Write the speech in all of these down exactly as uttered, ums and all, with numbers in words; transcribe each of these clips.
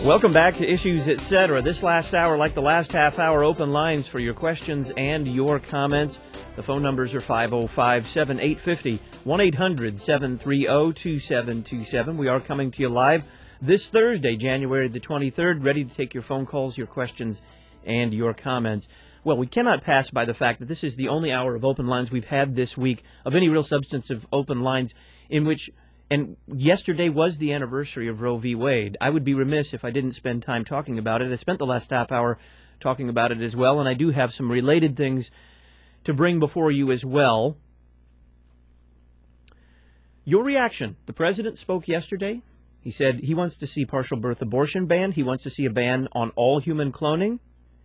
Welcome back to Issues Etc. This last hour, like the last half hour, open lines for your questions and your comments. The phone numbers are five oh five, seven eight five oh, one eight hundred, seven three zero, two seven two seven. We are coming to you live this Thursday, January the twenty-third, ready to take your phone calls, your questions, and your comments. Well, we cannot pass by the fact that this is the only hour of open lines we've had this week, of any real substance of open lines, in which... And yesterday was the anniversary of Roe v. Wade. I would be remiss if I didn't spend time talking about it. I spent the last half hour talking about it as well, and I do have some related things to bring before you as well. Your reaction. The president spoke yesterday. He said he wants to see partial birth abortion banned. He wants to see a ban on all human cloning.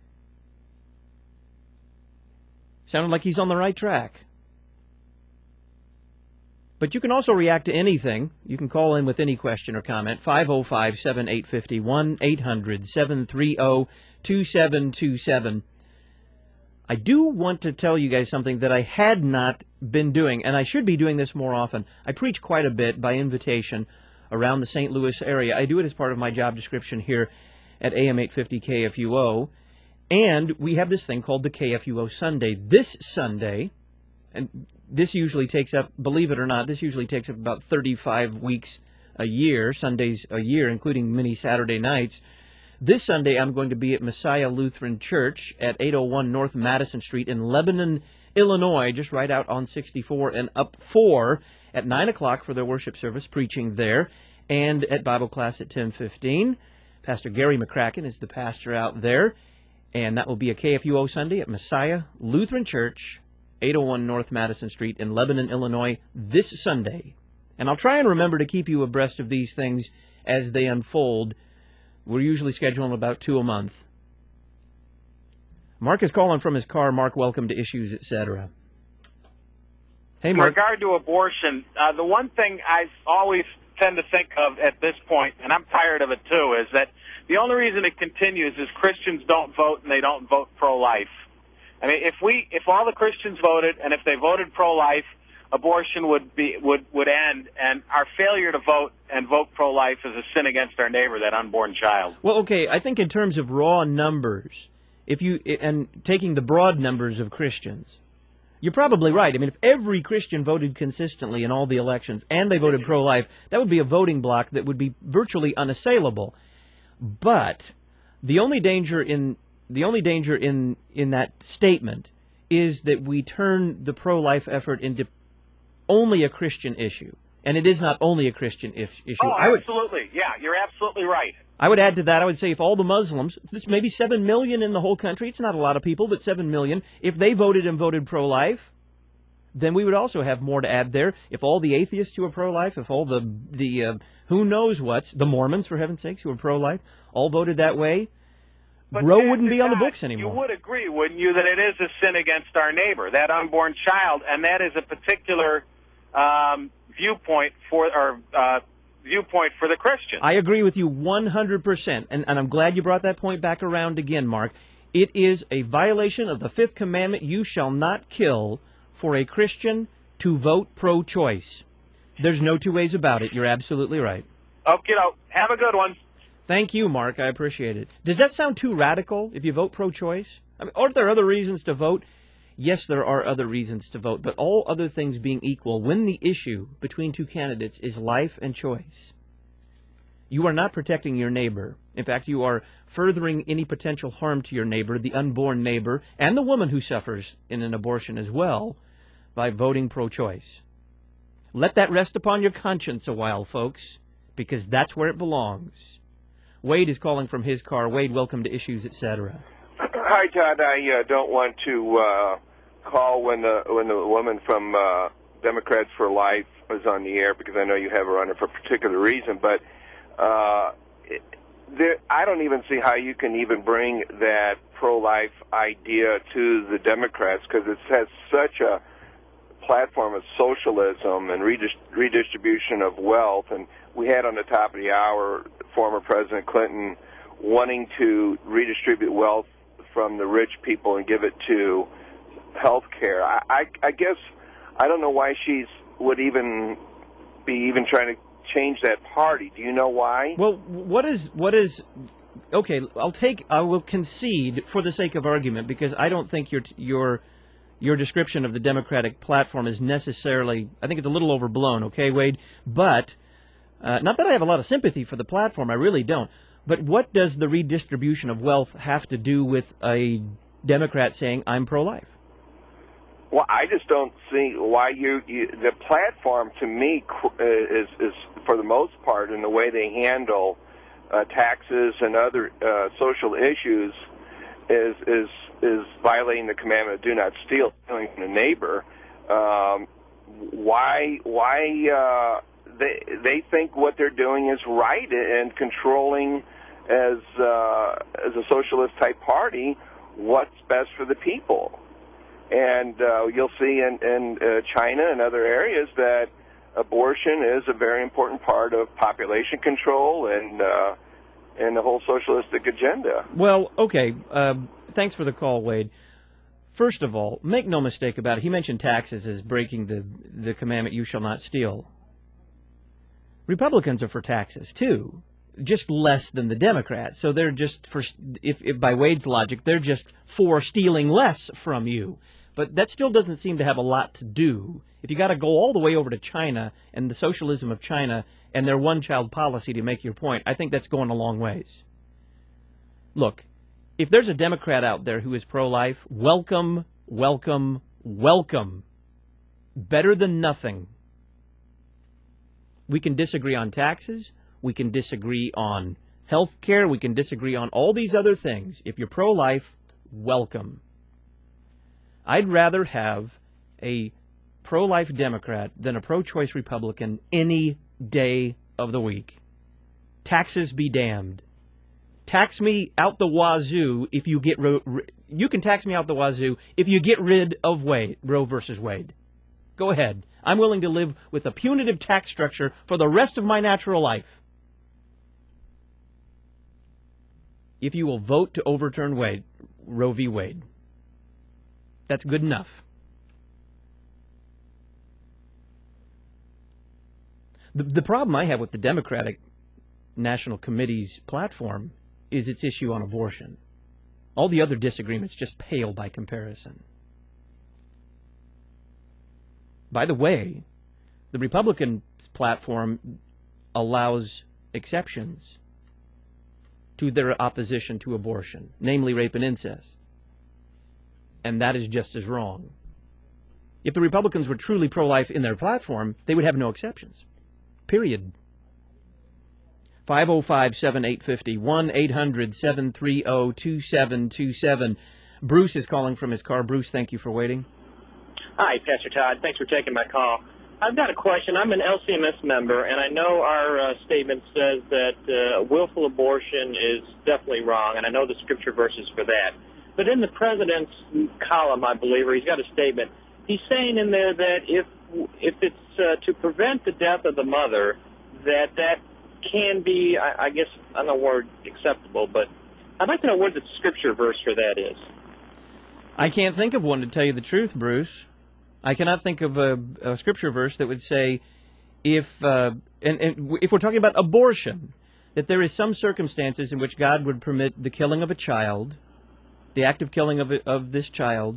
Sounded like he's on the right track. But you can also react to anything. You can call in with any question or comment. five oh five, seven eight five oh, one eight hundred, seven three zero, two seven two seven. I do want to tell you guys something that I had not been doing, and I should be doing this more often. I preach quite a bit by invitation around the Saint Louis area. I do it as part of my job description here at A M eight fifty K F U O. And we have this thing called the K F U O Sunday. This Sunday, and this usually takes up, believe it or not, this usually takes up about thirty-five weeks a year, Sundays a year, including many Saturday nights. This Sunday, I'm going to be at Messiah Lutheran Church at eight oh one North Madison Street in Lebanon, Illinois, just right out on sixty-four and up four at nine o'clock for their worship service, preaching there, and at Bible class at ten fifteen. Pastor Gary McCracken is the pastor out there, and that will be a K F U O Sunday at Messiah Lutheran Church, eight oh one North Madison Street in Lebanon, Illinois, this Sunday. And I'll try and remember to keep you abreast of these things as they unfold. We're usually scheduling about two a month. Mark is calling from his car. Mark, welcome to Issues, et cetera. Hey, Mark. In regard to abortion, uh, the one thing I always tend to think of at this point, and I'm tired of it too, is that the only reason it continues is Christians don't vote and they don't vote pro-life. I mean, if we, if all the Christians voted, and if they voted pro-life, abortion would be would would end, and our failure to vote and vote pro-life is a sin against our neighbor, that unborn child. Well, okay, I think in terms of raw numbers, if you and taking the broad numbers of Christians, you're probably right. I mean, if every Christian voted consistently in all the elections and they voted pro-life, that would be a voting bloc that would be virtually unassailable. But the only danger in The only danger in, in that statement is that we turn the pro-life effort into only a Christian issue. And it is not only a Christian if, issue. Oh, I would, absolutely. Yeah, you're absolutely right. I would add to that, I would say if all the Muslims, this maybe seven million in the whole country, it's not a lot of people, but seven million, if they voted and voted pro-life, then we would also have more to add there. If all the atheists who are pro-life, if all the, the uh, who knows what's, the Mormons, for heaven's sakes, who are pro-life, all voted that way, But Roe wouldn't be on the God, books anymore. You would agree, wouldn't you, that it is a sin against our neighbor, that unborn child, and that is a particular um, viewpoint for or uh, viewpoint for the Christian. I agree with you one hundred percent, and, and I'm glad you brought that point back around again, Mark. It is a violation of the fifth commandment, you shall not kill, for a Christian to vote pro-choice. There's no two ways about it. You're absolutely right. Okay, have a good one. Thank you, Mark. I appreciate it. Does that sound too radical if you vote pro-choice? I mean, aren't there other reasons to vote? Yes, there are other reasons to vote, but all other things being equal, when the issue between two candidates is life and choice, you are not protecting your neighbor. In fact, you are furthering any potential harm to your neighbor, the unborn neighbor, and the woman who suffers in an abortion as well, by voting pro-choice. Let that rest upon your conscience a while, folks, because that's where it belongs. Wade is calling from his car. Wade, welcome to Issues, et cetera. Hi, Todd. I uh, don't want to uh, call when the when the woman from uh, Democrats for Life is on the air, because I know you have her on it for a particular reason. But uh, it, there, I don't even see how you can even bring that pro-life idea to the Democrats, because it has such a platform of socialism and redist- redistribution of wealth. And we had on the top of the hour former President Clinton wanting to redistribute wealth from the rich people and give it to health care. I, I, I guess I don't know why she's would even be even trying to change that party. Do you know why? Well, what is what is okay? I'll take. I will concede for the sake of argument, because I don't think your your your description of the Democratic platform is necessarily. I think it's a little overblown. Okay, Wade, but uh, not that I have a lot of sympathy for the platform. I really don't. But what does the redistribution of wealth have to do with a Democrat saying I'm pro-life? Well, I just don't see why you, you the platform to me is is for the most part in the way they handle uh, taxes and other uh, social issues is is is violating the commandment of do not steal, stealing from the neighbor. Um, why why uh, they they think what they're doing is right and controlling as uh, as a socialist type party what's best for the people. And uh, you'll see in, in uh, China and other areas that abortion is a very important part of population control and uh, and the whole socialistic agenda. Well, okay. Uh, thanks for the call, Wade. First of all, make no mistake about it. He mentioned taxes as breaking the the commandment, "You shall not steal." Republicans are for taxes too, just less than the Democrats. So they're just for, if, if by Wade's logic, they're just for stealing less from you. But that still doesn't seem to have a lot to do. If you got to go all the way over to China and the socialism of China and their one-child policy to make your point, I think that's going a long ways. Look, if there's a Democrat out there who is pro-life, welcome, welcome, welcome. Better than nothing. We can disagree on taxes. We can disagree on health care. We can disagree on all these other things. If you're pro-life, welcome. I'd rather have a pro-life Democrat than a pro-choice Republican any day of the week. Taxes be damned. Tax me out the wazoo if you get ro- you can tax me out the wazoo if you get rid of Wade, Roe versus Wade. Go ahead. I'm willing to live with a punitive tax structure for the rest of my natural life. If you will vote to overturn Wade, Roe v. Wade. That's good enough. The, the problem I have with the Democratic National Committee's platform is its issue on abortion. All the other disagreements just pale by comparison. By the way, the Republican platform allows exceptions to their opposition to abortion, namely rape and incest. And that is just as wrong. If the Republicans were truly pro-life in their platform, they would have no exceptions. Period. five oh five, seven eight five oh, one eight hundred, seven three oh, two seven two seven. Bruce is calling from his car. Bruce, thank you for waiting. Hi, Pastor Todd. Thanks for taking my call. I've got a question. I'm an L C M S member, and I know our uh, statement says that uh, willful abortion is definitely wrong, and I know the scripture verses for that. But in the president's column, I believe, or he's got a statement, he's saying in there that if if it's uh, to prevent the death of the mother, that that can be, I, I guess, I don't know the word acceptable, but I'd like to know what the scripture verse for that is. I can't think of one, to tell you the truth, Bruce. I cannot think of a, a scripture verse that would say, if uh, and, and if we're talking about abortion, that there is some circumstances in which God would permit the killing of a child, the active killing of of this child,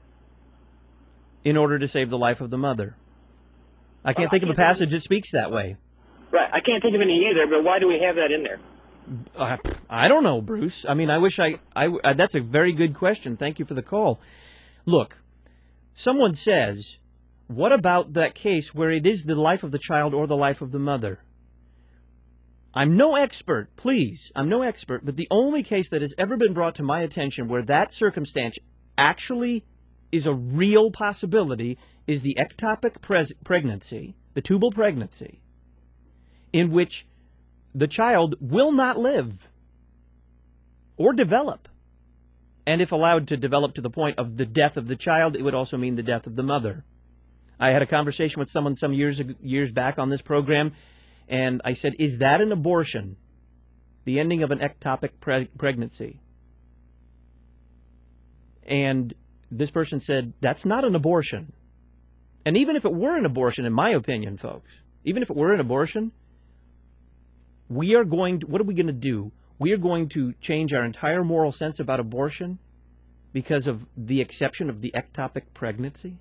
in order to save the life of the mother. I can't well, think I can't of a passage that speaks that way. Right. I can't think of any either, but why do we have that in there? Uh, I don't know, Bruce. I mean, I wish I, I... That's a very good question. Thank you for the call. Look, someone says, what about that case where it is the life of the child or the life of the mother? I'm no expert, please. I'm no expert, but the only case that has ever been brought to my attention where that circumstance actually is a real possibility is the ectopic pres- pregnancy, the tubal pregnancy, in which the child will not live or develop. And if allowed to develop to the point of the death of the child, it would also mean the death of the mother. I had a conversation with someone some years years back on this program, and I said, is that an abortion? The ending of an ectopic pre- pregnancy. And this person said, that's not an abortion. And even if it were an abortion, in my opinion, folks, even if it were an abortion, we are going to, what are we going to do? We are going to change our entire moral sense about abortion because of the exception of the ectopic pregnancy?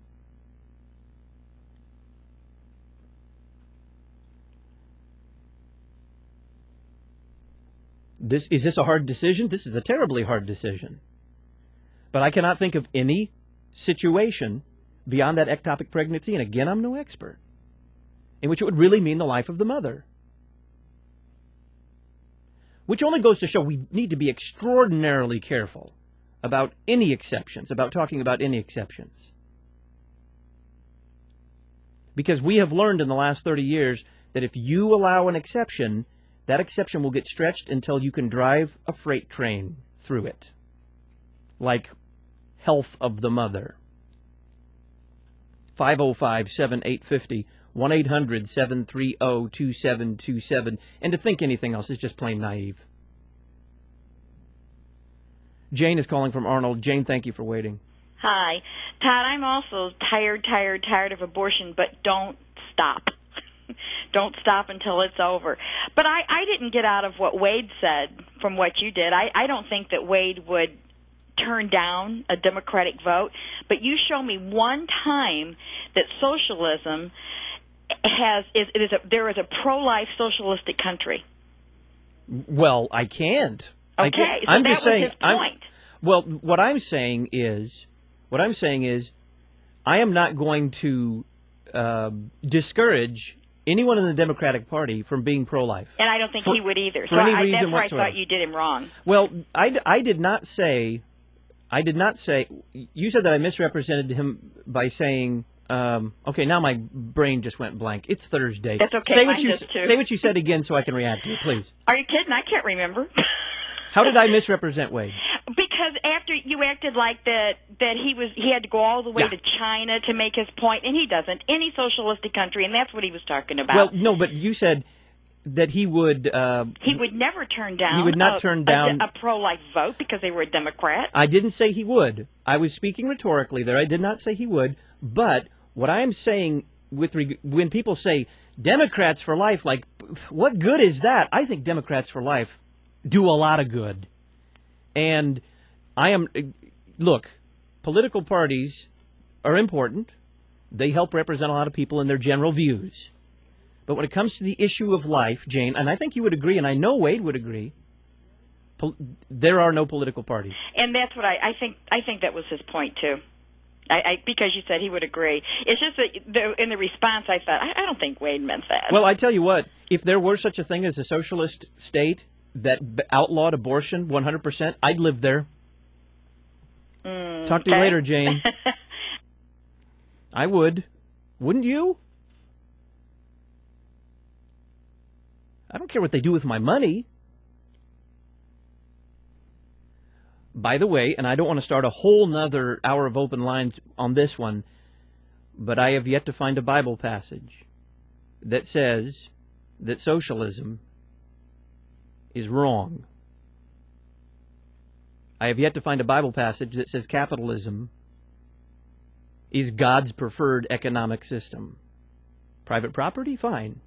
This, is this a hard decision? This is a terribly hard decision. But I cannot think of any situation beyond that ectopic pregnancy, and again, I'm no expert, in which it would really mean the life of the mother. Which only goes to show we need to be extraordinarily careful about any exceptions, about talking about any exceptions. Because we have learned in the last thirty years that if you allow an exception, that exception will get stretched until you can drive a freight train through it. Like health of the mother. five oh five, seven eight five oh, one eight hundred, seven three oh, two seven two seven. And to think anything else is just plain naive. Jane is calling from Arnold. Jane, thank you for waiting. Hi. Todd, I'm also tired, tired, tired of abortion, but don't stop. Don't stop until it's over. But I, I didn't get out of what Wade said from what you did. I, I don't think that Wade would turn down a Democratic vote. But you show me one time that socialism has is it is a there is a pro-life socialistic country. Well, I can't. Okay, I can't. so I'm that just was saying. his point. I'm, well, what I'm saying is, what I'm saying is, I am not going to uh, discourage anyone in the Democratic Party from being pro-life. And I don't think for, he would either. For so any I, reason that's where whatsoever. I thought you did him wrong. Well, I, I did not say, I did not say, you said that I misrepresented him by saying, um, okay, now my brain just went blank. It's Thursday. That's okay, Say what mine you does too. Say what you said again so I can react to it, please. Are you kidding? I can't remember. How did I misrepresent Wade? Because after you acted like that, that he was he had to go all the way Yeah. to China to make his point, and he doesn't. Any socialistic country, and that's what he was talking about. Well, no, but you said that he would. Uh, he would never turn down. He would not a, turn a- down- a, pro-life vote because they were a Democrat. I didn't say he would. I was speaking rhetorically there. I did not say he would. But what I am saying, with reg- when people say Democrats for life, like, what good is that? I think Democrats for life do a lot of good. And I am, look, political parties are important. They help represent a lot of people in their general views. But when it comes to the issue of life, Jane, and I think you would agree, and I know Wade would agree, pol- there are no political parties. And that's what I, I think. I think that was his point too. I, I because you said he would agree. It's just that the, in the response, I thought I, I don't think Wade meant that. Well, I tell you what, if there were such a thing as a socialist state that b- outlawed abortion one hundred percent, I'd live there. Mm, Talk to you okay. later, Jane. I would. Wouldn't you? I don't care what they do with my money. By the way, and I don't want to start a whole nother hour of open lines on this one, but I have yet to find a Bible passage that says that socialism is wrong. I have yet to find a Bible passage that says capitalism is God's preferred economic system. Private property? Fine.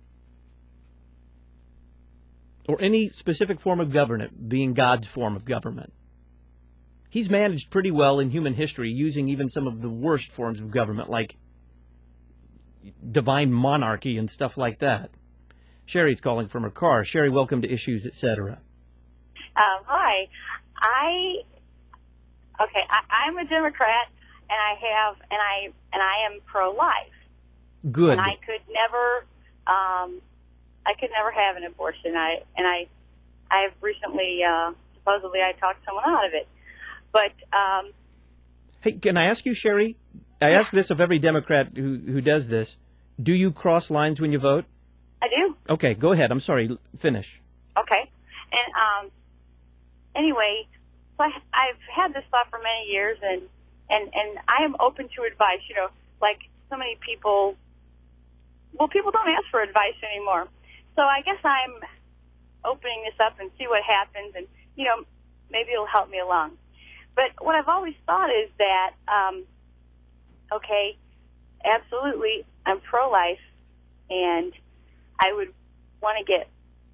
Or any specific form of government being God's form of government. He's managed pretty well in human history using even some of the worst forms of government, like divine monarchy and stuff like that. Sherry's calling from her car. Sherry, welcome to Issues, et cetera. Um, hi. I okay. I, I'm a Democrat, and I have, and I, and I am pro-life. Good. And I could never, um, I could never have an abortion. I and I, I've recently, uh, supposedly, I talked someone out of it. But um, Hey, can I ask you, Sherry? I ask this of every Democrat who who does this. Do you cross lines when you vote? I do. Okay, go ahead. I'm sorry. Finish. Okay. And um, anyway, so I, I've had this thought for many years, and, and, and I am open to advice. You know, like so many people, well, people don't ask for advice anymore. So I guess I'm opening this up and see what happens, and, you know, maybe it'll help me along. But what I've always thought is that, um, okay, absolutely, I'm pro-life, and I would want to get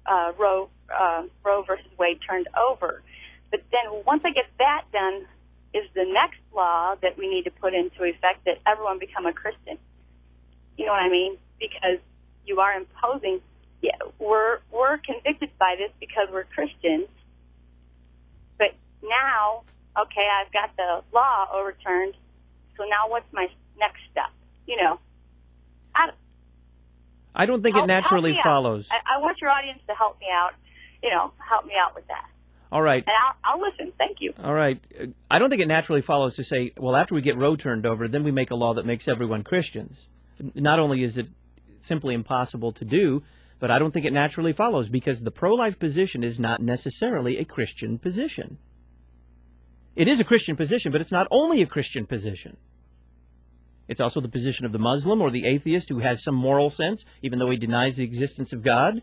uh, Roe uh, Roe versus Wade turned over. But then once I get that done, is the next law that we need to put into effect that everyone become a Christian. You know what I mean? Because you are imposing. Yeah, we're we're convicted by this because we're Christians. But now, okay, I've got the law overturned. So now, what's my next step? You know, I, I don't think help, it naturally help me follows. out. I, I want your audience to help me out. You know, help me out with that. All right. And I'll, I'll listen. Thank you. All right. I don't think it naturally follows to say, well, after we get Roe turned over, then we make a law that makes everyone Christians. Not only is it simply impossible to do, but I don't think it naturally follows because the pro-life position is not necessarily a Christian position. It is a Christian position, but it's not only a Christian position. It's also the position of the Muslim or the atheist who has some moral sense, even though he denies the existence of God.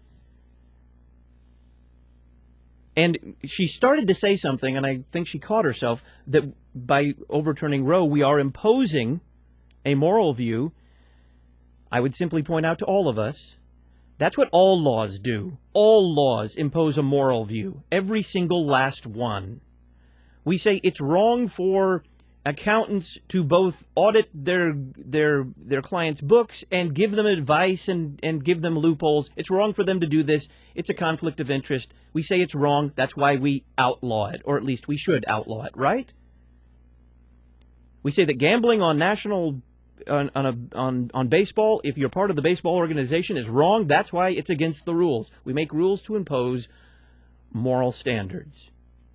And she started to say something, and I think she caught herself, that by overturning Roe, we are imposing a moral view. I would simply point out to all of us, that's what all laws do. All laws impose a moral view. Every single last one. We say it's wrong for accountants to both audit their their their clients' books and give them advice and, and give them loopholes. It's wrong for them to do this. It's a conflict of interest. We say it's wrong. That's why we outlaw it, or at least we should outlaw it, right? We say that gambling on national on on, a, on on baseball, if you're part of the baseball organization, is wrong. That's why it's against the rules. We make rules to impose moral standards.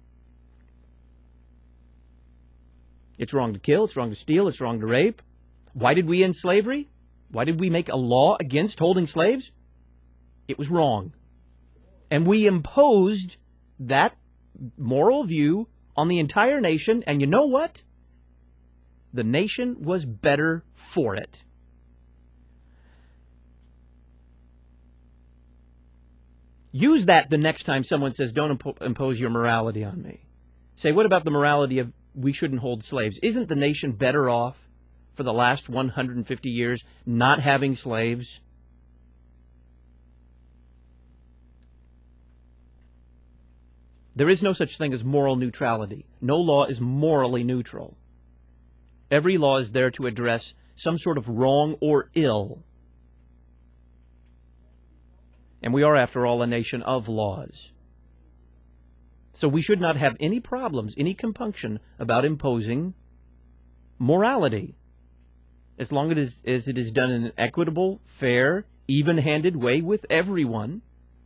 It's wrong to kill, it's wrong to steal, it's wrong to rape. Why did we end slavery? Why did we make a law against holding slaves? It was wrong. And we imposed that moral view on the entire nation, and you know what? The nation was better for it. Use that the next time someone says, don't impo- impose your morality on me. Say, what about the morality of we shouldn't hold slaves? Isn't the nation better off for the last one hundred fifty years not having slaves? There is no such thing as moral neutrality. No law is morally neutral. Every law is there to address some sort of wrong or ill. And we are, after all, a nation of laws. So we should not have any problems, any compunction about imposing morality, as long as it is done in an equitable, fair, even-handed way with everyone.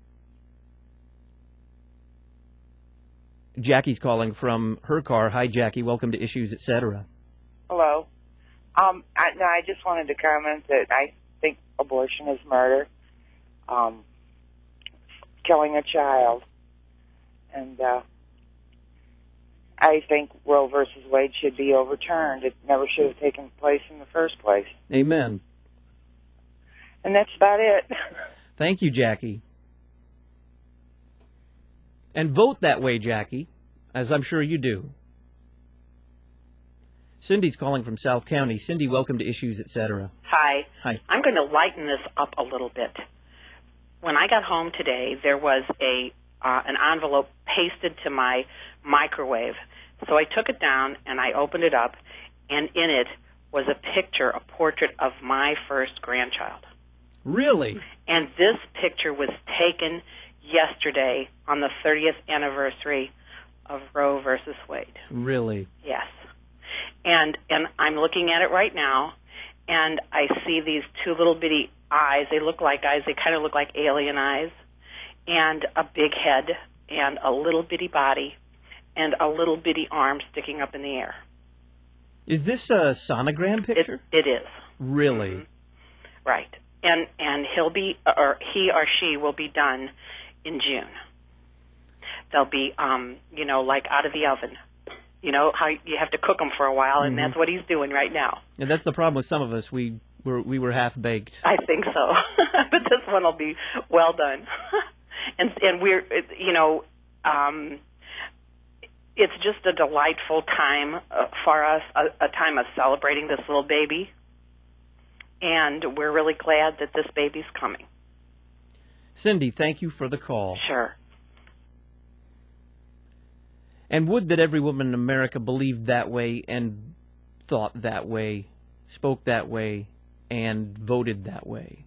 Jackie's calling from her car. Hi, Jackie. Welcome to Issues, et cetera. Hello. Um, I, no, I just wanted to comment that I think abortion is murder, um, killing a child. And uh, I think Roe versus Wade should be overturned. It never should have taken place in the first place. Amen. And that's about it. Thank you, Jackie. And vote that way, Jackie, as I'm sure you do. Cindy's calling from South County. Cindy, welcome to Issues, et cetera. Hi. Hi. I'm going to lighten this up a little bit. When I got home today, there was a Uh, an envelope pasted to my microwave. So I took it down and I opened it up, and in it was a picture, a portrait of my first grandchild. Really? And this picture was taken yesterday on the thirtieth anniversary of Roe versus Wade. Really? Yes. And and I'm looking at it right now, and I see these two little bitty eyes. They look like eyes. They kind of look like alien eyes. And a big head, and a little bitty body, and a little bitty arm sticking up in the air. Is this a sonogram picture? It, it is. Really? Mm-hmm. Right. And and he'll be, or he or she will be done in June. They'll be, um, you know, like out of the oven. You know how you have to cook them for a while, and mm-hmm. that's what he's doing right now. And that's the problem with some of us. We were we were half baked. I think so, but this one will be well done. And and we're, you know, um, it's just a delightful time uh, for us, a, a time of celebrating this little baby. And we're really glad that this baby's coming. Cindy, thank you for the call. Sure. And would that every woman in America believed that way and thought that way, spoke that way, and voted that way.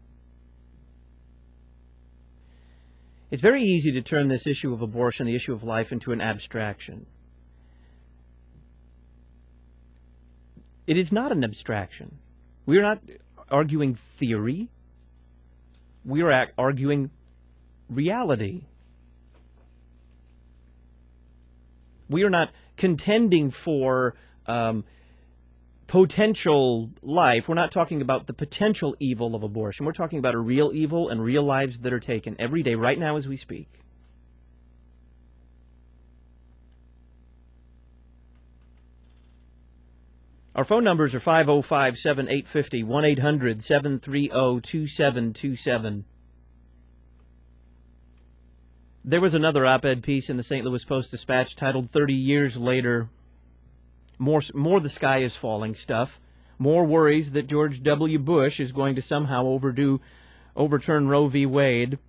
It's very easy to turn this issue of abortion, the issue of life, into an abstraction. It is not an abstraction. We are not arguing theory. We are ac- arguing reality. We are not contending for um, potential life. We're not talking about the potential evil of abortion. We're talking about a real evil and real lives that are taken every day, right now as we speak. Our phone numbers are five oh five, seven eight five oh, one eight hundred, seven three oh, two seven two seven. There was another op-ed piece in the Saint Louis Post-Dispatch titled thirty years later, more, more the sky is falling stuff, more worries that George W. Bush is going to somehow overdo, overturn Roe v. Wade.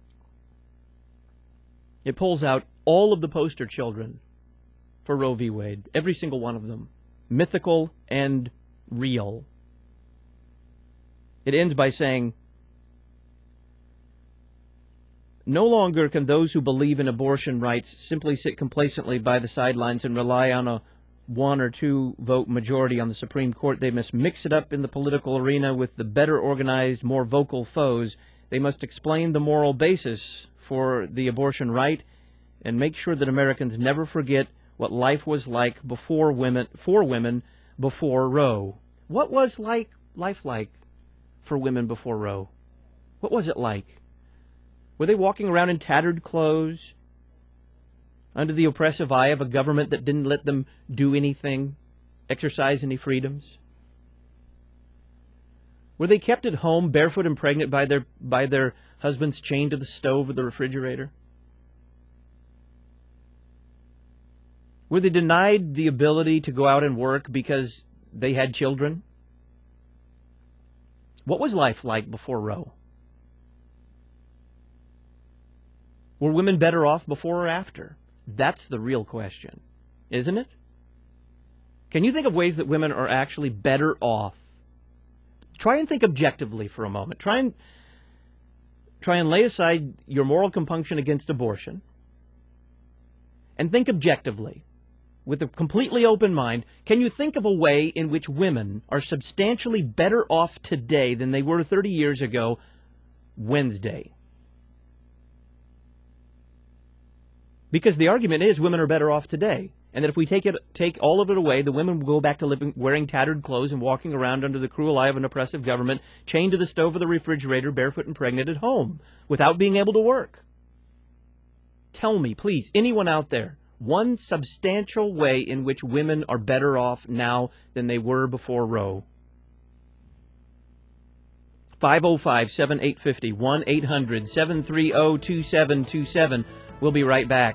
It pulls out all of the poster children for Roe v. Wade, every single one of them, mythical and real. It ends by saying, no longer can those who believe in abortion rights simply sit complacently by the sidelines and rely on a one or two vote majority on the Supreme Court. They must mix it up in the political arena with the better organized, more vocal foes. They must explain the moral basis for the abortion right and make sure that Americans never forget what life was like before women, for women before Roe. What was like life like for women before Roe? What was it like? Were they walking around in tattered clothes, under the oppressive eye of a government that didn't let them do anything, exercise any freedoms? Were they kept at home, barefoot and pregnant, by their by their husbands chained to the stove or the refrigerator? Were they denied the ability to go out and work because they had children? What was life like before Roe? Were women better off before or after? That's the real question, isn't it? Can you think of ways that women are actually better off? Try and think objectively for a moment. Try and try and lay aside your moral compunction against abortion and think objectively. With a completely open mind, can you think of a way in which women are substantially better off today than they were thirty years ago, Wednesday? Because the argument is women are better off today, and that if we take it, take all of it away, the women will go back to living, wearing tattered clothes and walking around under the cruel eye of an oppressive government, chained to the stove or the refrigerator, barefoot and pregnant at home, without being able to work. Tell me, please, anyone out there, one substantial way in which women are better off now than they were before Roe. five oh five, seven eight five oh, one eight hundred, seven three oh, two seven two seven. We'll be right back.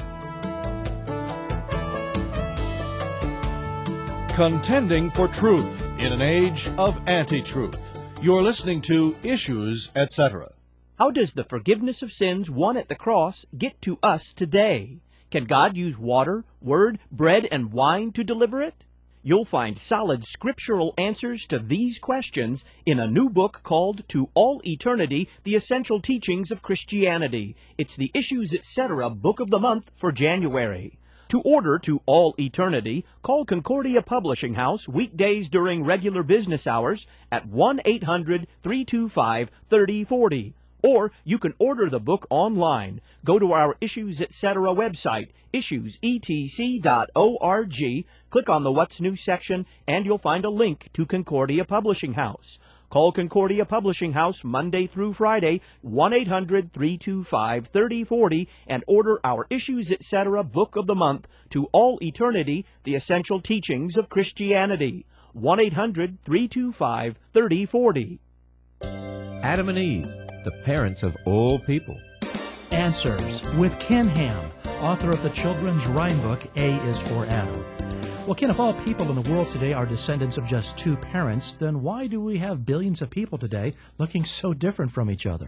Contending for truth in an age of anti-truth. You're listening to Issues, et cetera. How does the forgiveness of sins won at the cross get to us today? Can God use water, word, bread, and wine to deliver it? You'll find solid scriptural answers to these questions in a new book called To All Eternity, The Essential Teachings of Christianity. It's the Issues, et cetera Book of the Month for January. To order To All Eternity, call Concordia Publishing House weekdays during regular business hours at one eight hundred, three two five, three oh four oh. Or you can order the book online. Go to our Issues, et cetera website, issues e t c dot org. Click on the What's New section, and you'll find a link to Concordia Publishing House. Call Concordia Publishing House Monday through Friday, one eight hundred, three two five, three oh four oh, and order our Issues, et cetera Book of the Month, To All Eternity, The Essential Teachings of Christianity. one eight hundred, three two five, three oh four oh. Adam and Eve, the parents of all people. Answers with Ken Ham, author of the children's rhyme book, A is for Adam. Well, Ken, if all people in the world today are descendants of just two parents, then why do we have billions of people today looking so different from each other?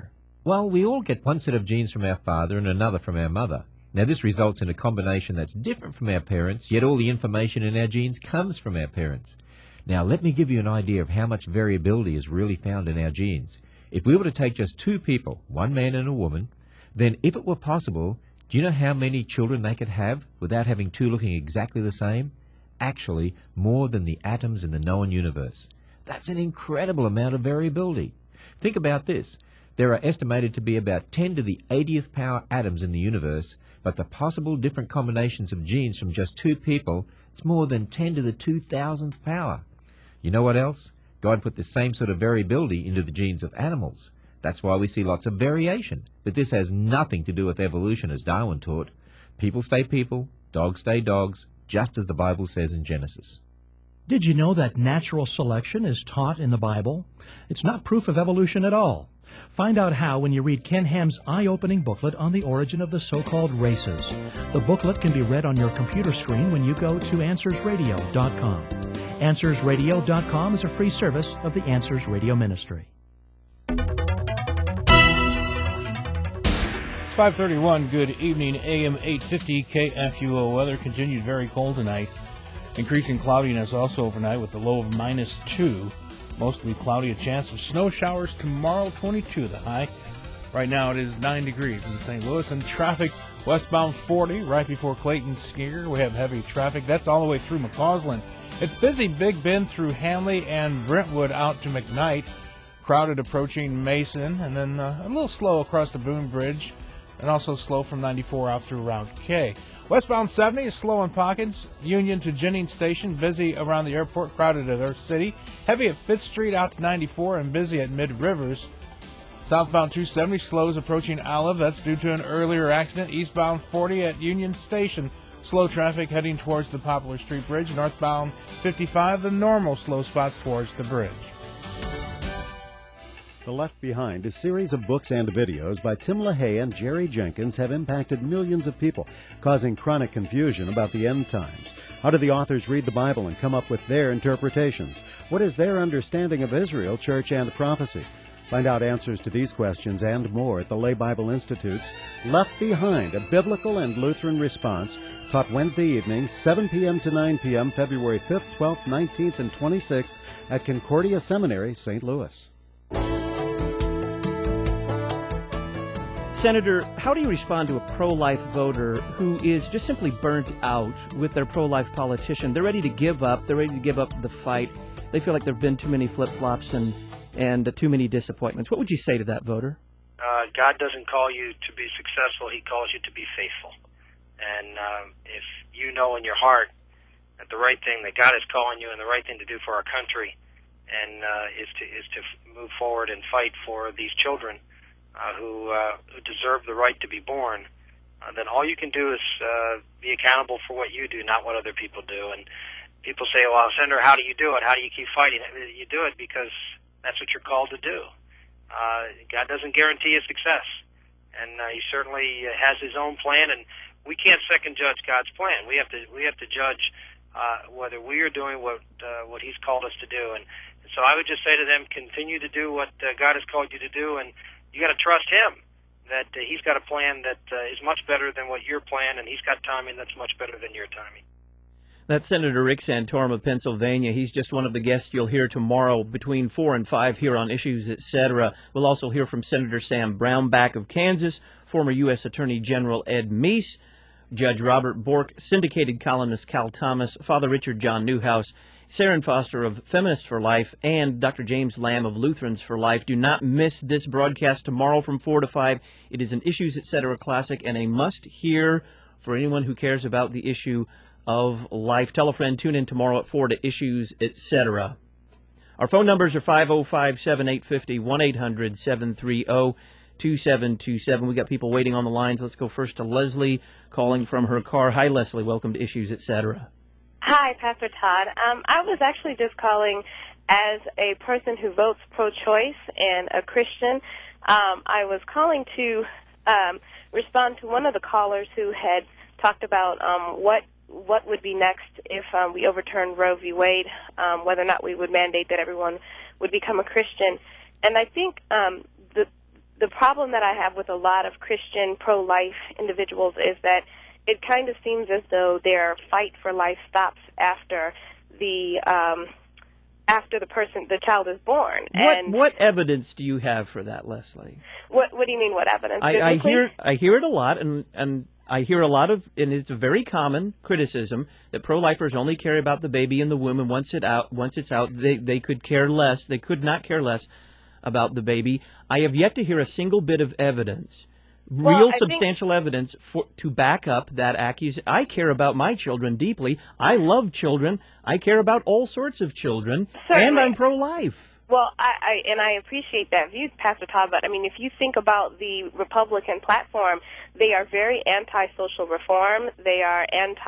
Well, we all get one set of genes from our father and another from our mother. Now, this results in a combination that's different from our parents, yet all the information in our genes comes from our parents. Now, let me give you an idea of how much variability is really found in our genes. If we were to take just two people, one man and a woman, then if it were possible, do you know how many children they could have without having two looking exactly the same? Actually, more than the atoms in the known universe. That's an incredible amount of variability. Think about this. There are estimated to be about ten to the eightieth power atoms in the universe, but the possible different combinations of genes from just two people, it's more than ten to the two thousandth power. You know what else? God put the same sort of variability into the genes of animals. That's why we see lots of variation. But this has nothing to do with evolution, as Darwin taught. People stay people, dogs stay dogs, just as the Bible says in Genesis. Did you know that natural selection is taught in the Bible? It's not proof of evolution at all. Find out how when you read Ken Ham's eye-opening booklet on the origin of the so-called races. The booklet can be read on your computer screen when you go to answers radio dot com. answers radio dot com is a free service of the Answers Radio Ministry. It's five thirty-one. Good evening. A M eight fifty K F U O weather continued very cold tonight. Increasing cloudiness also overnight with a low of minus two. Mostly cloudy, a chance of snow showers tomorrow, twenty-two the high. Right now it is nine degrees in Saint Louis, and traffic westbound forty right before Clayton Skier. We have heavy traffic. That's all the way through McCausland. It's busy Big Bend through Hanley and Brentwood out to McKnight. Crowded approaching Mason, and then uh, a little slow across the Boone Bridge, and also slow from ninety-four out through Route K. Westbound seventy is slow in pockets. Union to Jennings Station, busy around the airport, crowded at Earth City. Heavy at Fifth Street out to ninety-four and busy at Mid Rivers. Southbound two seventy slows approaching Olive. That's due to an earlier accident. Eastbound forty at Union Station. Slow traffic heading towards the Poplar Street Bridge. Northbound fifty-five, the normal slow spots towards the bridge. The Left Behind, a series of books and videos by Tim LaHaye and Jerry Jenkins, have impacted millions of people, causing chronic confusion about the end times. How do the authors read the Bible and come up with their interpretations? What is their understanding of Israel, church, and prophecy? Find out answers to these questions and more at the Lay Bible Institute's Left Behind, a Biblical and Lutheran Response, taught Wednesday evenings, seven p.m. to nine p.m., February fifth, twelfth, nineteenth, and twenty-sixth at Concordia Seminary, Saint Louis. Senator, how do you respond to a pro-life voter who is just simply burnt out with their pro-life politician? They're ready to give up. They're ready to give up the fight. They feel like there have been too many flip-flops and, and uh, too many disappointments. What would you say to that voter? Uh, God doesn't call you to be successful. He calls you to be faithful. And um, if you know in your heart that the right thing, that God is calling you and the right thing to do for our country and uh, is to is to move forward and fight for these children, Uh, who, uh, who deserve the right to be born, uh, then all you can do is uh, be accountable for what you do, not what other people do. And people say, well, Senator, how do you do it? How do you keep fighting? You do it because that's what you're called to do. Uh, God doesn't guarantee a success, and uh, he certainly has his own plan, and we can't second-judge God's plan. We have to we have to judge uh, whether we are doing what uh, what he's called us to do. And so I would just say to them, continue to do what uh, God has called you to do, and you got to trust him that uh, he's got a plan that uh, is much better than what your plan, and he's got timing that's much better than your timing. That's Senator Rick Santorum of Pennsylvania. He's just one of the guests you'll hear tomorrow between four and five here on Issues, et cetera. We'll also hear from Senator Sam Brownback of Kansas, former U S Attorney General Ed Meese, Judge Robert Bork, syndicated columnist Cal Thomas, Father Richard John Newhouse, Saren Foster of Feminists for Life, and Doctor James Lamb of Lutherans for Life. Do not miss this broadcast tomorrow from four to five. It is an Issues, et cetera classic and a must-hear for anyone who cares about the issue of life. Tell a friend, tune in tomorrow at four to Issues, et cetera. Our phone numbers are five oh five, seven eight five oh, one eight hundred, seven three oh, two seven two seven. We got people waiting on the lines. Let's go first to Leslie calling from her car. Hi, Leslie. Welcome to Issues, et cetera. Hi, Pastor Todd. Um, I was actually just calling as a person who votes pro-choice and a Christian. Um, I was calling to um, respond to one of the callers who had talked about um, what what would be next if um, we overturned Roe v. Wade, um, whether or not we would mandate that everyone would become a Christian. And I think um, the the problem that I have with a lot of Christian pro-life individuals is that it kind of seems as though their fight for life stops after the um, after the person, the child is born. What And what evidence do you have for that, Leslie? what what do you mean? What evidence? I, I Biblically? hear I hear it a lot, and and I hear a lot of, and it's a very common criticism that pro-lifers only care about the baby in the womb, and once it out, once it's out, they they could care less. They could not care less about the baby. I have yet to hear a single bit of evidence, Well, real I think- substantial evidence for to back up that accusation. I care about my children deeply. I love children. I care about all sorts of children, and Certainly. I'm pro-life. Well, I, I and I appreciate that view, Pastor Todd. But I mean, if you think about the Republican platform, they are very anti-social reform. They are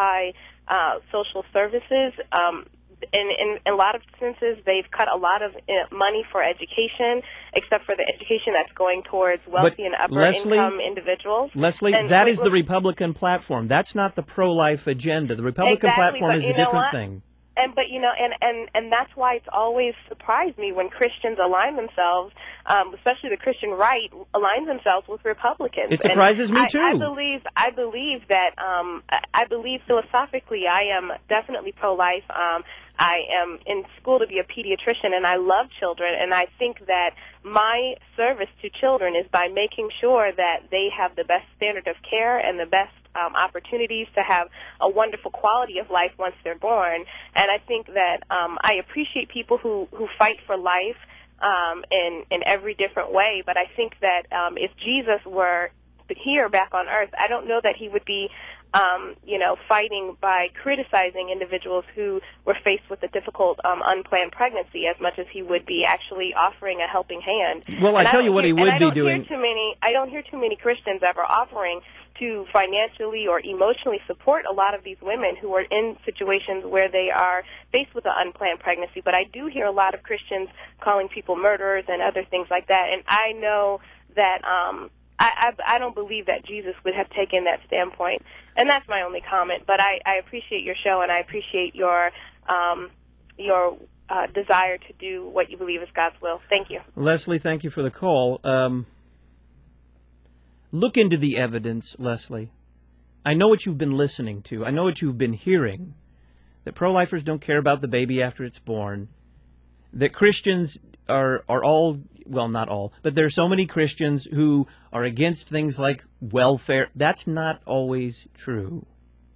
anti-social services. Um, in, in, in a lot of instances, they've cut a lot of uh, money for education, except for the education that's going towards wealthy and Leslie- upper-income individuals. Leslie, And that wait, is the look- Republican platform. That's not the pro-life agenda. The Republican Exactly, platform but is you a know different what? thing. And but you know, and and and that's why it's always surprised me when Christians align themselves, um, especially the Christian right, aligns themselves with Republicans. It surprises And me, I, too. I believe I believe that um, I- I believe philosophically I am definitely pro-life. Um, I am in school to be a pediatrician, and I love children, and I think that my service to children is by making sure that they have the best standard of care and the best um, opportunities to have a wonderful quality of life once they're born. And I think that um, I appreciate people who, who fight for life um, in, in every different way, but I think that um, if Jesus were here back on earth, I don't know that he would be Um, you know, fighting by criticizing individuals who were faced with a difficult, um, unplanned pregnancy as much as he would be actually offering a helping hand. Well, I And tell don't you what hear- he would and I be don't hear doing- Too many, I don't hear too many Christians ever offering to financially or emotionally support a lot of these women who are in situations where they are faced with an unplanned pregnancy. But I do hear a lot of Christians calling people murderers and other things like that. And I know that um, I, I, I don't believe that Jesus would have taken that standpoint. And that's my only comment. But I, I appreciate your show, and I appreciate your um, your uh, desire to do what you believe is God's will. Thank you. Leslie, thank you for the call. Um, look into the evidence, Leslie. I know what you've been listening to. I know what you've been hearing, that pro-lifers don't care about the baby after it's born, that Christians are, are all, well, not all, but there are so many Christians who are against things like welfare. That's not always true.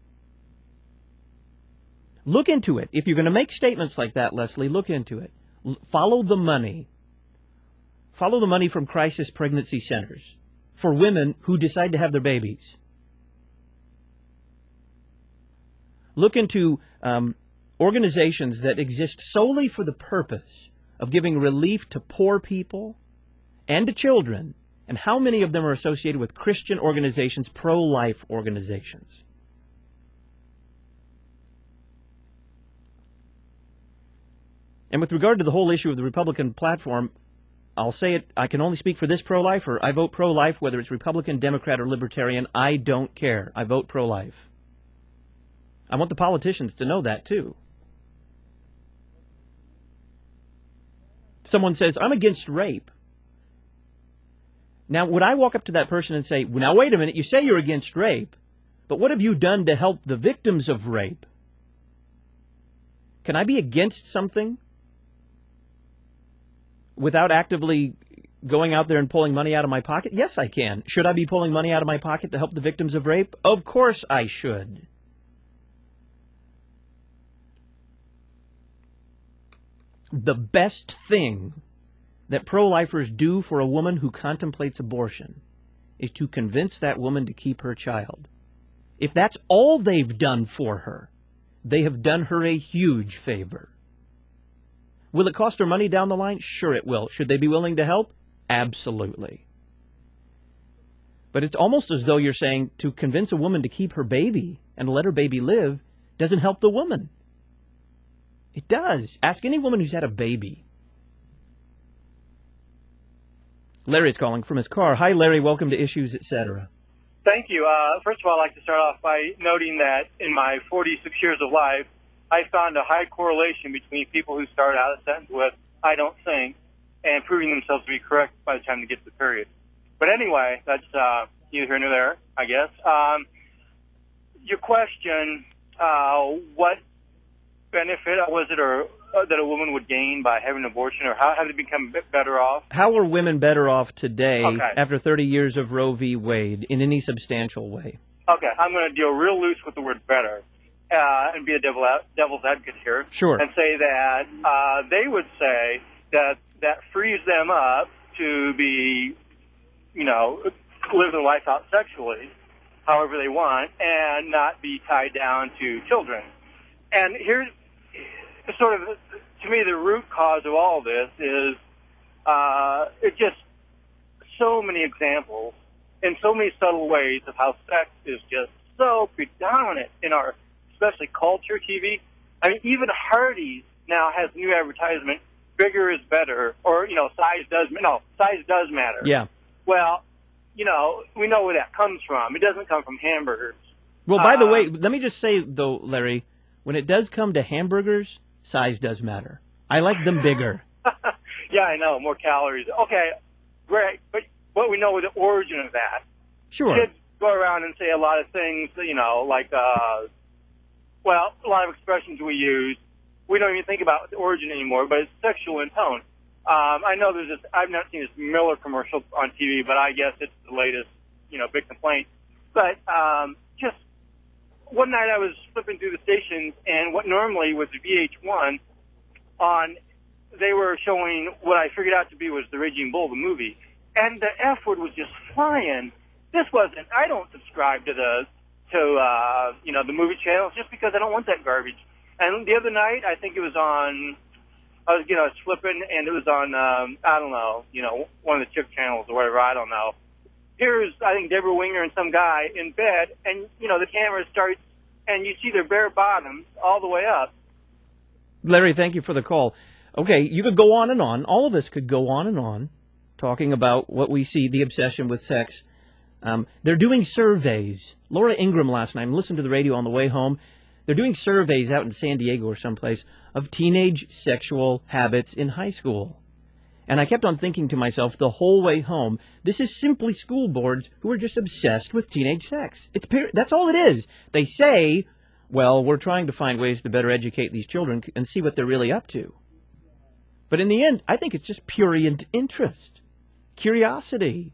Look into it. If you're going to make statements like that, Leslie, look into it. L- follow the money. Follow the money from crisis pregnancy centers for women who decide to have their babies. Look into um, organizations that exist solely for the purpose of giving relief to poor people and to children, and how many of them are associated with Christian organizations, pro-life organizations. And with regard to the whole issue of the Republican platform, I'll say it, I can only speak for this pro-lifer. I vote pro-life, whether it's Republican, Democrat, or Libertarian. I don't care. I vote pro-life. I want the politicians to know that, too. Someone says, I'm against rape. Now, would I walk up to that person and say, now, wait a minute, you say you're against rape, but what have you done to help the victims of rape? Can I be against something without actively going out there and pulling money out of my pocket? Yes, I can. Should I be pulling money out of my pocket to help the victims of rape? Of course I should. The best thing that pro-lifers do for a woman who contemplates abortion is to convince that woman to keep her child. If that's all they've done for her, they have done her a huge favor. Will it cost her money down the line? Sure it will. Should they be willing to help? Absolutely. But it's almost as though you're saying to convince a woman to keep her baby and let her baby live doesn't help the woman. It does. Ask any woman who's had a baby. Larry's calling from his car. Hi, Larry. Welcome to Issues, et cetera. Thank you. Uh, first of all, I'd like to start off by noting that in my forty-six years of life, I found a high correlation between people who start out a sentence with, I don't think, and proving themselves to be correct by the time they get to the period. But anyway, that's uh, neither here nor there, I guess. Um, your question, uh, what benefit was it or uh, that a woman would gain by having an abortion, or how have they become b- better off? How are women better off today Okay. after thirty years of Roe v. Wade in any substantial way? Okay, I'm going to deal real loose with the word better uh, and be a devil ad- devil's advocate here. Sure. And say that uh, they would say that that frees them up to be, you know, live their life out sexually however they want and not be tied down to children. And here's sort of, to me, the root cause of all this is uh, it's just so many examples in so many subtle ways of how sex is just so predominant in our, especially culture, T V. I mean, even Hardee's now has new advertisement, bigger is better, or, you know, size does, no, size does matter. Yeah. Well, you know, we know where that comes from. It doesn't come from hamburgers. Well, by the Uh, way, let me just say, though, Larry, when it does come to hamburgers, size does matter. I like them bigger. Yeah, I know, more calories. Okay, great. But what we know is the origin of that. Sure. Kids go around and say a lot of things, you know, like, uh, well, a lot of expressions we use. We don't even think about the origin anymore, but it's sexual in tone. Um, I know there's this, I've not seen this Miller commercial on T V, but I guess it's the latest, you know, big complaint. But um, just one night I was flipping through the stations, and what normally was V H one, on, they were showing what I figured out to be was the Raging Bull, the movie. And the F word was just flying. This wasn't, I don't subscribe to the, to, uh, you know, the movie channels just because I don't want that garbage. And the other night, I think it was on, I was, you know, I was flipping, and it was on, um, I don't know, you know, one of the chick channels or whatever, I don't know. Here's, I think, Deborah Winger and some guy in bed, and, you know, the camera starts, and you see their bare bottoms all the way up. Larry, thank you for the call. Okay, you could go on and on. All of us could go on and on talking about what we see, the obsession with sex. Um, they're doing surveys. Laura Ingram last night, I listened to the radio on the way home. They're doing surveys out in San Diego or someplace of teenage sexual habits in high school. And I kept on thinking to myself the whole way home, this is simply school boards who are just obsessed with teenage sex. It's per- That's all it is. They say, well, we're trying to find ways to better educate these children and see what they're really up to. But in the end, I think it's just purient interest, curiosity.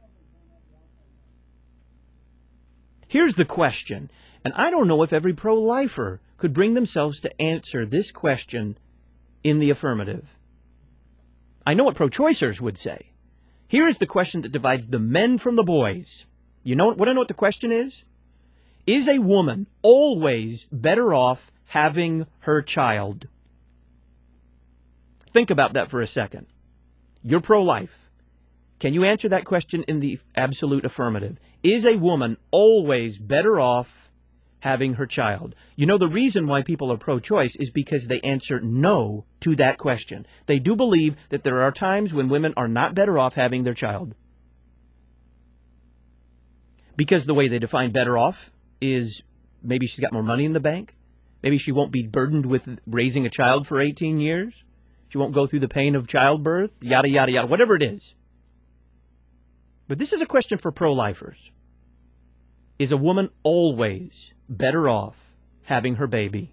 Here's the question, and I don't know if every pro-lifer could bring themselves to answer this question in the affirmative. I know what pro-choicers would say. Here is the question that divides the men from the boys. You know what I know what the question is? Is a woman always better off having her child? Think about that for a second. You're pro-life. Can you answer that question in the absolute affirmative? Is a woman always better off having her child? You know, the reason why people are pro-choice is because they answer no to that question. They do believe that there are times when women are not better off having their child. Because the way they define better off is maybe she's got more money in the bank. Maybe she won't be burdened with raising a child for eighteen years. She won't go through the pain of childbirth, yada, yada, yada, whatever it is. But this is a question for pro-lifers. Is a woman always better off having her baby?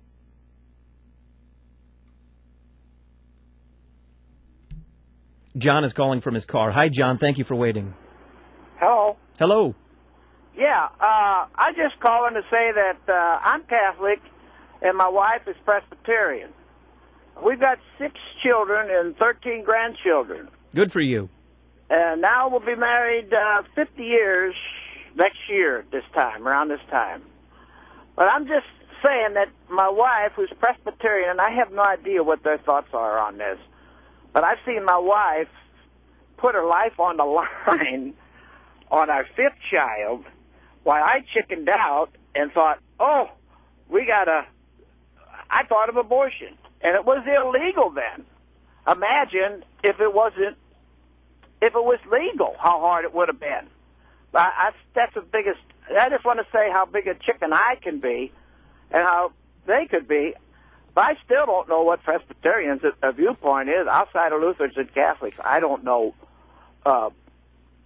John is calling from his car. Hi, John. Thank you for waiting. Hello. Hello. Yeah, uh, I just calling to say that uh, I'm Catholic and my wife is Presbyterian. We've got six children and thirteen grandchildren. Good for you. And now we'll be married uh, fifty years next year, this time, around this time. But I'm just saying that my wife, who's Presbyterian, and I have no idea what their thoughts are on this, but I've seen my wife put her life on the line on our fifth child while I chickened out and thought, oh, we got to, I thought of abortion. And it was illegal then. Imagine if it wasn't, if it was legal, how hard it would have been. I, I, that's the biggest, I just want to say how big a chicken I can be and how they could be. But I still don't know what Presbyterians' a viewpoint is outside of Lutherans and Catholics. I don't know. Uh,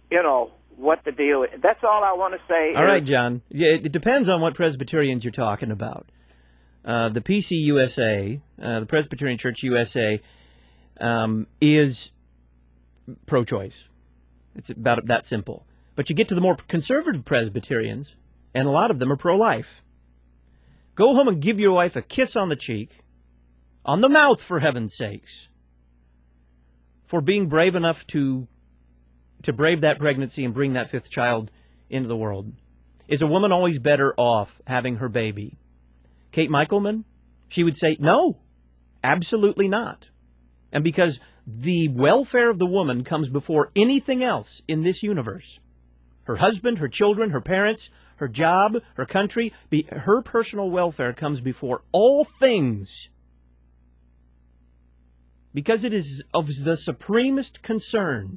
you know, what the deal is. That's all I want to say. All is, right, John. Yeah, it depends on what Presbyterians you're talking about. Uh, the P C U S A, uh, the Presbyterian Church U S A, um, is pro-choice. It's about that simple. But you get to the more conservative Presbyterians, and a lot of them are pro-life. Go home and give your wife a kiss on the cheek, on the mouth, for heaven's sakes, for being brave enough to to brave that pregnancy and bring that fifth child into the world. Is a woman always better off having her baby? Kate Michelman, she would say, no, absolutely not. And because the welfare of the woman comes before anything else in this universe, her husband, her children, her parents, her job, her country, be, her personal welfare comes before all things, because it is of the supremest concern.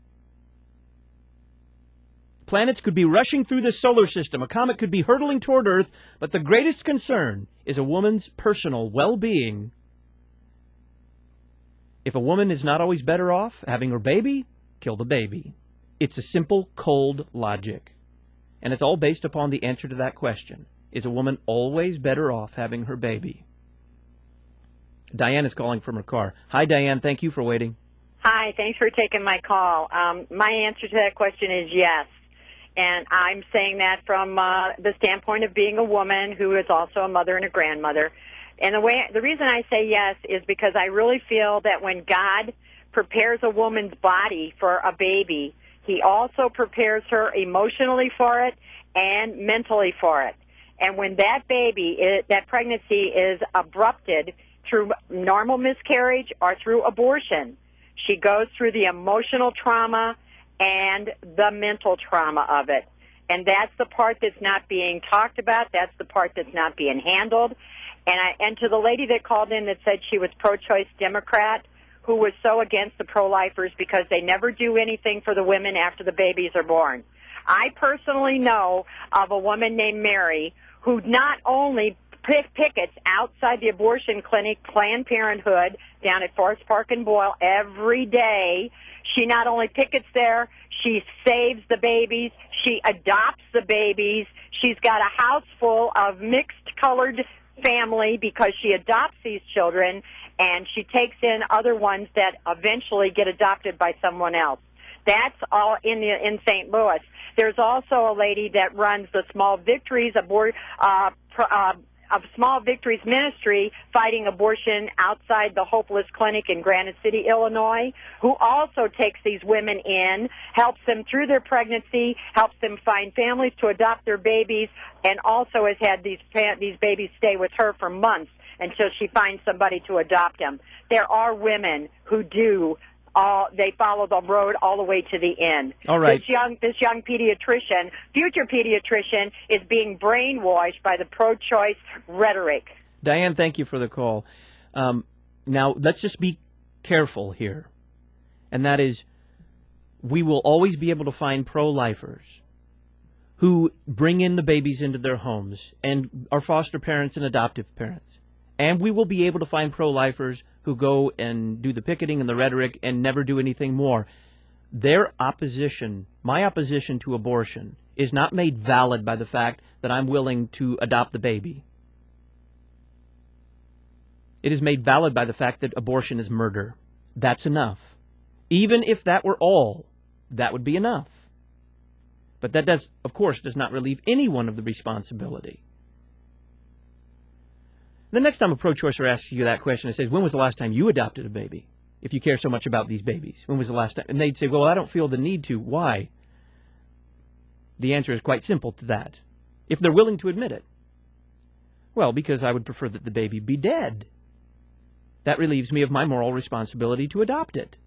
Planets could be rushing through the solar system, a comet could be hurtling toward Earth, but the greatest concern is a woman's personal well-being. If a woman is not always better off having her baby, kill the baby. It's a simple, cold logic. And it's all based upon the answer to that question. Is a woman always better off having her baby? Diane is calling from her car. Hi, Diane. Thank you for waiting. Hi. Thanks for taking my call. Um, my answer to that question is yes. And I'm saying that from uh, the standpoint of being a woman who is also a mother and a grandmother. And the way, the reason I say yes is because I really feel that when God prepares a woman's body for a baby, He also prepares her emotionally for it and mentally for it. And when that baby, is, that pregnancy is abrupted through normal miscarriage or through abortion, she goes through the emotional trauma and the mental trauma of it. And that's the part that's not being talked about. That's the part that's not being handled. And I, and to the lady that called in that said she was pro-choice Democrat, who was so against the pro-lifers because they never do anything for the women after the babies are born. I personally know of a woman named Mary who not only pick pickets outside the abortion clinic, Planned Parenthood, down at Forest Park and Boyle every day. She not only pickets there, she saves the babies, she adopts the babies. She's got a house full of mixed-colored family because she adopts these children, and she takes in other ones that eventually get adopted by someone else. That's all in the, in Saint Louis. There's also a lady that runs the Small Victories abort, uh, pr- uh, of Small Victories Ministry fighting abortion outside the Hopeless Clinic in Granite City, Illinois, who also takes these women in, helps them through their pregnancy, helps them find families to adopt their babies, and also has had these these babies stay with her for months until she finds somebody to adopt them. There are women who do all, they follow the road all the way to the end. All right. This young, this young pediatrician, future pediatrician, is being brainwashed by the pro-choice rhetoric. Diane, thank you for the call. Um, now, let's just be careful here. And that is, we will always be able to find pro-lifers who bring in the babies into their homes and are foster parents and adoptive parents. And we will be able to find pro-lifers who go and do the picketing and the rhetoric and never do anything more. Their opposition, my opposition to abortion, is not made valid by the fact that I'm willing to adopt the baby. It is made valid by the fact that abortion is murder. That's enough. Even if that were all, that would be enough. But that does, of course, does not relieve anyone of the responsibility. The next time a pro-choicer asks you that question and says, when was the last time you adopted a baby? If you care so much about these babies, when was the last time? And they'd say, well, I don't feel the need to. Why? The answer is quite simple to that, if they're willing to admit it. Well, because I would prefer that the baby be dead. That relieves me of my moral responsibility to adopt it.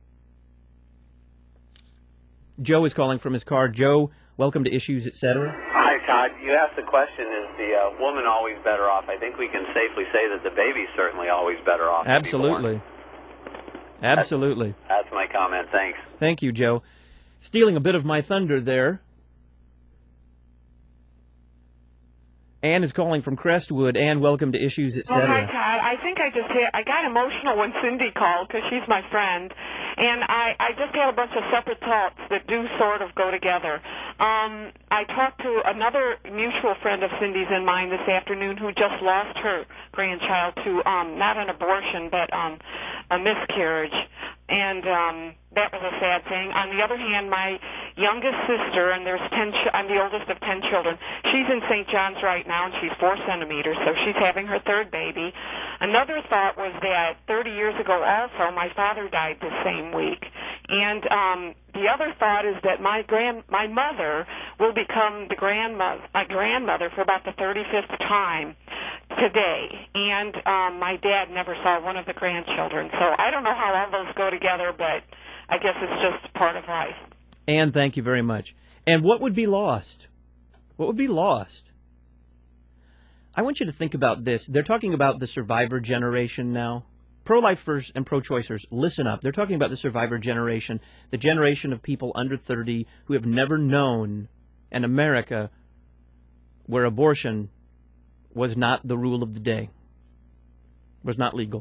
Joe is calling from his car. Joe, welcome to Issues, et cetera. Hi, Todd. You asked the question, is the uh, woman always better off? I think we can safely say that the baby's certainly always better off. Absolutely. Absolutely. That's, that's my comment. Thanks. Thank you, Joe. Stealing a bit of my thunder there. Ann is calling from Crestwood. Ann, welcome to Issues, et Well, hi, cetera. Todd. I think I just had, I got emotional when Cindy called because she's my friend, and I, I just had a bunch of separate thoughts that do sort of go together. Um, I talked to another mutual friend of Cindy's and mine this afternoon who just lost her grandchild to um, not an abortion but um, a miscarriage, and um, that was a sad thing. On the other hand, my youngest sister, and there's ten, ch- I'm the oldest of ten children, she's in Saint John's right now, and she's four centimeters, so she's having her third baby. Another thought was that thirty years ago also, my father died the same week. And um, the other thought is that my grand, my mother will become the grandmother, my grandmother for about the thirty-fifth time today. And um, my dad never saw one of the grandchildren. So I don't know how all those go together, but I guess it's just part of life. Ann, thank you very much. And what would be lost? What would be lost? I want you to think about this. They're talking about the survivor generation now. Pro-lifers and pro-choicers, listen up. They're talking about the survivor generation, the generation of people under thirty who have never known an America where abortion was not the rule of the day, was not legal.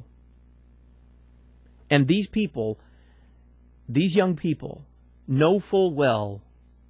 And these people, these young people, know full well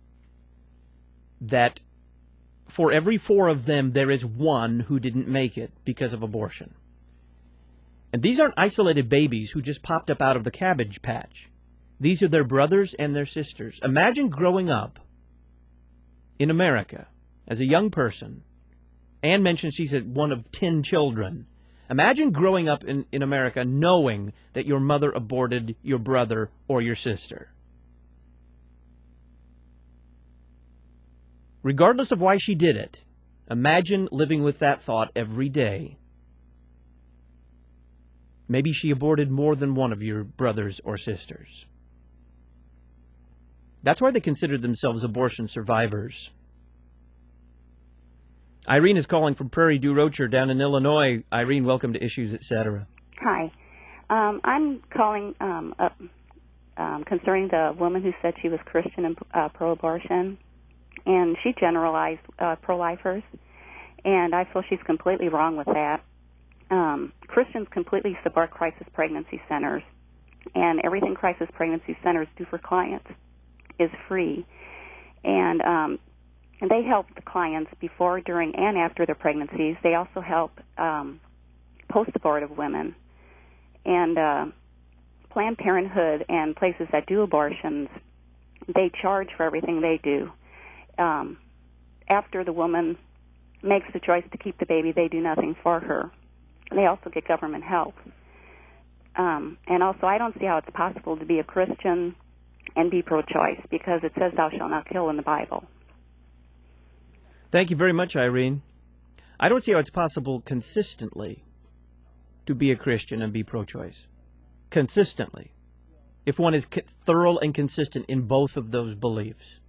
that for every four of them, there is one who didn't make it because of abortion. And these aren't isolated babies who just popped up out of the cabbage patch. These are their brothers and their sisters. Imagine growing up in America as a young person. Ann mentioned she's a, one of ten children. Imagine growing up in, in America knowing that your mother aborted your brother or your sister. Regardless of why she did it, imagine living with that thought every day. Maybe she aborted more than one of your brothers or sisters. That's why they consider themselves abortion survivors. Irene is calling from Prairie du Rocher down in Illinois. Irene, welcome to Issues, et cetera. Hi. Um, I'm calling um, up, um, concerning the woman who said she was Christian and uh, pro-abortion, and she generalized uh, pro-lifers, and I feel she's completely wrong with that. Um, Christians completely support crisis pregnancy centers, and everything crisis pregnancy centers do for clients is free. And, um, and they help the clients before, during, and after their pregnancies. They also help um, post-abortive women. And uh, Planned Parenthood and places that do abortions, they charge for everything they do. Um, after the woman makes the choice to keep the baby, they do nothing for her. They also get government help. Um, and also, I don't see how it's possible to be a Christian and be pro-choice, because it says thou shalt not kill in the Bible. Thank you very much, Irene. I don't see how it's possible consistently to be a Christian and be pro-choice. Consistently. If one is co- thorough and consistent in both of those beliefs.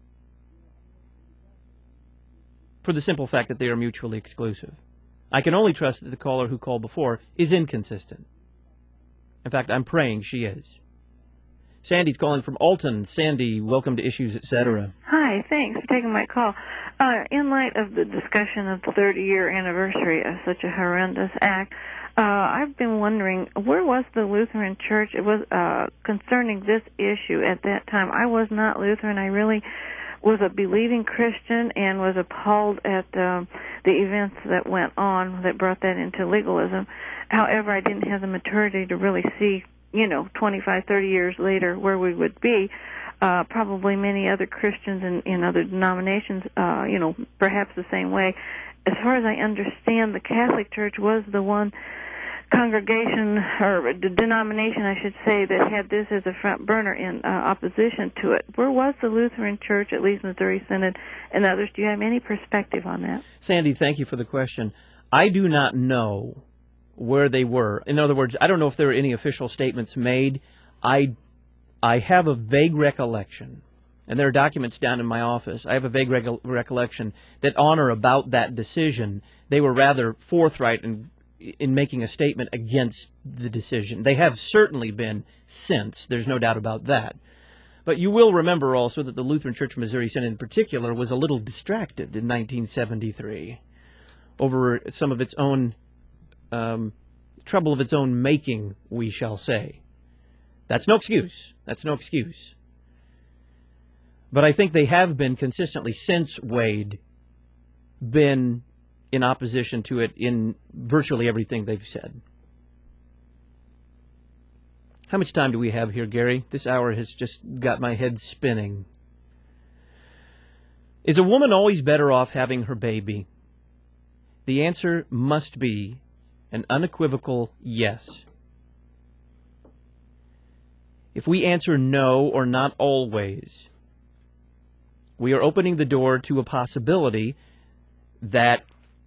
For the simple fact that they are mutually exclusive. I can only trust that the caller who called before is inconsistent. In fact, I'm praying she is. Sandy's calling from Alton. Sandy, welcome to Issues, et cetera. Hi, thanks for taking my call. Uh, in light of the discussion of the thirty-year anniversary of such a horrendous act, uh, I've been wondering, where was the Lutheran Church? It was uh, concerning this issue at that time. I was not Lutheran. I really was a believing Christian and was appalled at um, the events that went on that brought that into legalism. However, I didn't have the maturity to really see, you know, twenty-five, thirty years later where we would be. Uh, probably many other Christians in, in other denominations, uh, you know, perhaps the same way. As far as I understand, the Catholic Church was the one congregation, or the denomination, I should say, that had this as a front burner in uh, opposition to it. Where was the Lutheran Church, at least Missouri Synod and others? Do you have any perspective on that? Sandy, thank you for the question. I do not know where they were. In other words, I don't know if there were any official statements made. I, I have a vague recollection, and there are documents down in my office. I have a vague rec- recollection that honor about that decision. They were rather forthright in, in making a statement against the decision. They have certainly been since. There's no doubt about that. But you will remember also that the Lutheran Church of Missouri Synod in particular was a little distracted in nineteen seventy-three over some of its own um, trouble of its own making, we shall say. That's no excuse. That's no excuse. But I think they have been consistently, since Wade, been in opposition to it in virtually everything they've said. How much time do we have here, Gary? This hour has just got my head spinning. Is a woman always better off having her baby? The answer must be an unequivocal yes. If we answer no or not always, we are opening the door to a possibility that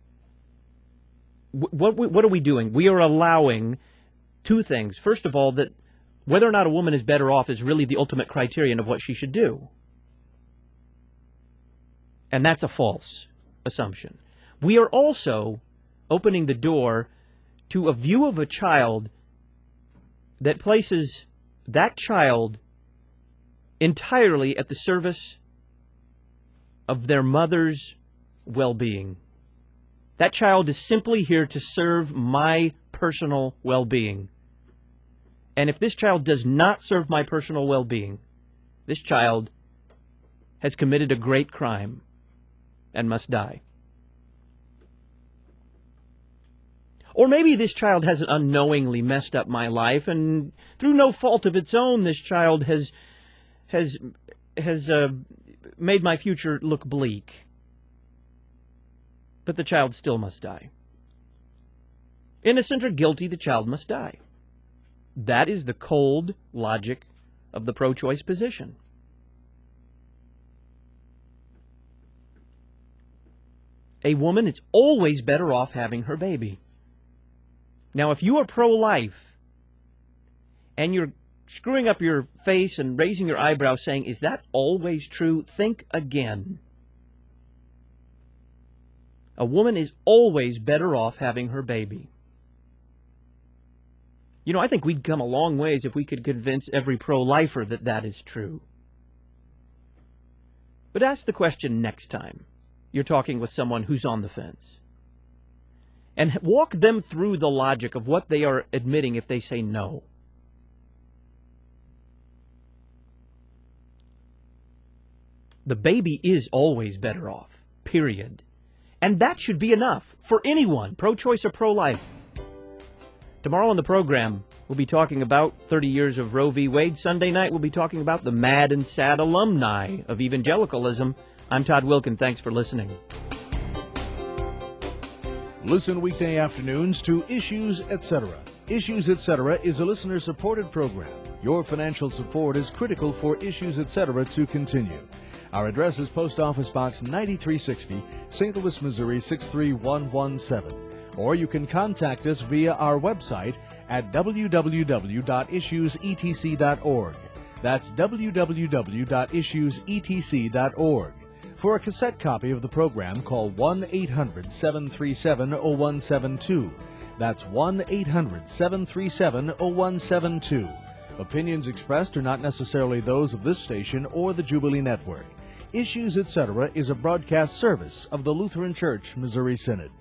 what what are we doing? We are allowing two things. First of all, that whether or not a woman is better off is really the ultimate criterion of what she should do. And that's a false assumption. We are also opening the door to a view of a child that places that child entirely at the service of their mother's well-being. That child is simply here to serve my personal well-being. And if this child does not serve my personal well-being, this child has committed a great crime and must die. Or maybe this child hasn't unknowingly messed up my life, and through no fault of its own, this child has has has uh, made my future look bleak. But the child still must die. Innocent or guilty, the child must die. That is the cold logic of the pro-choice position. A woman is always better off having her baby. Now, if you are pro-life and you're screwing up your face and raising your eyebrows saying, is that always true? Think again. A woman is always better off having her baby. You know, I think we'd come a long ways if we could convince every pro-lifer that that is true. But ask the question next time you're talking with someone who's on the fence. And walk them through the logic of what they are admitting if they say no. The baby is always better off, period. And that should be enough for anyone, pro-choice or pro-life. Tomorrow on the program, we'll be talking about thirty years of Roe v. Wade. Sunday night, we'll be talking about the mad and sad alumni of evangelicalism. I'm Todd Wilkin. Thanks for listening. Listen weekday afternoons to Issues, et cetera. Issues, et cetera is a listener-supported program. Your financial support is critical for Issues, et cetera to continue. Our address is Post Office Box ninety-three sixty, Saint Louis, Missouri six three one one seven. Or you can contact us via our website at w w w dot issues e t c dot org. That's w w w dot issues e t c dot org. For a cassette copy of the program, call one eight hundred seven three seven zero one seven two. That's one eight hundred seven three seven zero one seven two. Opinions expressed are not necessarily those of this station or the Jubilee Network. Issues, et cetera is a broadcast service of the Lutheran Church Missouri Synod.